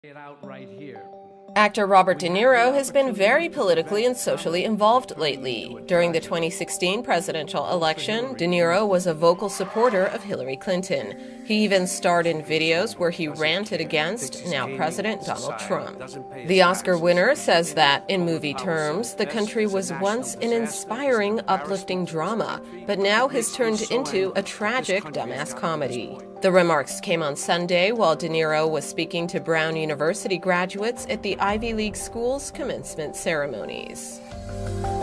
It out right here. Actor Robert De Niro has been very politically and socially involved lately. During the 2016 presidential election, De Niro was a vocal supporter of Hillary Clinton. He even starred in videos where he ranted against now President Donald Trump. The Oscar winner says that, in movie terms, the country was once an inspiring, uplifting drama, but now has turned into a tragic, dumbass comedy. The remarks came on Sunday while De Niro was speaking to Brown University graduates at the Ivy League school's commencement ceremonies.